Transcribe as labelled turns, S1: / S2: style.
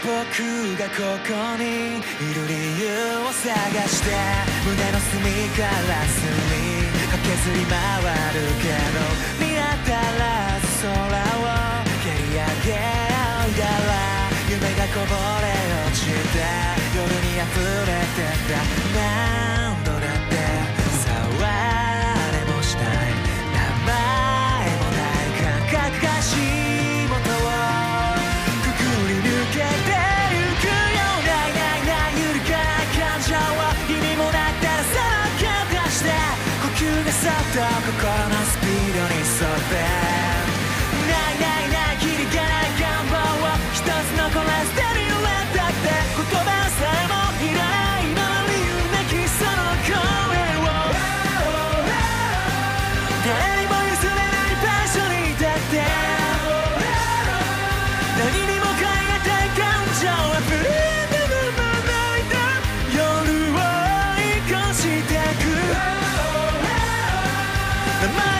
S1: 僕がここにいる理由を探して胸の隅から隅駆けずり回るけど見当たらず空を蹴り上げ合いだら夢がこぼれ落ちて夜に溢れてた何度だって触れもしない名前もない感覚が足元をくぐり抜けてゆくよないないない揺るがない感情を意味もなったらさらけ出して呼吸が去った心のスピードに沿ってないないないキリがない願望を一つ残らせてみるだって言葉さえもいらないの理由なきその声を誰にも譲れない場所に立って何にも変えたい感情は触れたまま泣いた夜を追い越してく